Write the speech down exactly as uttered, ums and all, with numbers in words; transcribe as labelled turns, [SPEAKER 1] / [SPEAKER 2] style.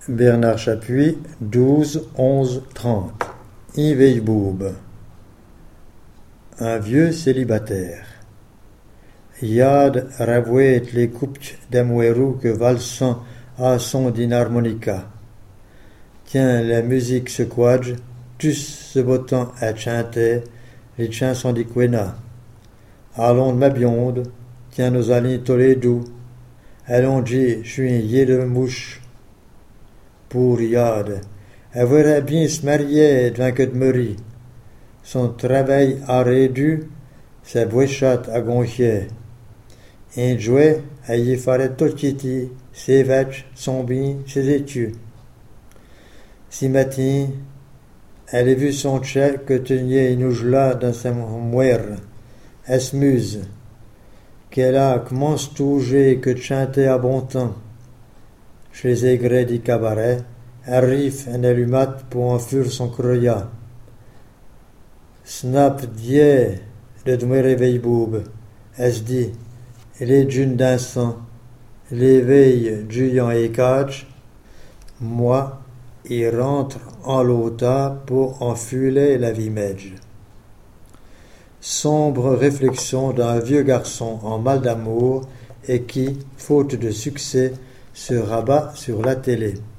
[SPEAKER 1] Bernard Chapuis, douze onze trente. Yves Boube. Un vieux célibataire. Yad ravouet les coups d'Amouerou que valsant à son d'inharmonica. Tiens, la musique se quadge, tous se bottant à chanter, les chansons di Quena. Allons de ma bionde, tiens nos alines Toledo, allons dit, je suis yé de mouche. Pour Yad, elle voudrait bien se marier devant que de mourir. Son travail a rédu, sa bouchette à gonchier. Un jouet, elle y ferait tout quitter, ses vaches, son bien, ses études. Si matin, elle a vu son chat que tenait une oujla dans sa moire. Elle se muse. Qu'elle a commencé toucher que de chanter à bon temps. Chez les aigrets du cabaret, arrive un allumate pour en fuir son croya. Snap dieu de me réveiller boube. Elle se dit, les dunes dansant, l'éveil Julien et Catch, moi, il rentre en l'auta pour enfuler la vie medge. Sombre réflexion d'un vieux garçon en mal d'amour et qui, faute de succès, se rabat sur la télé.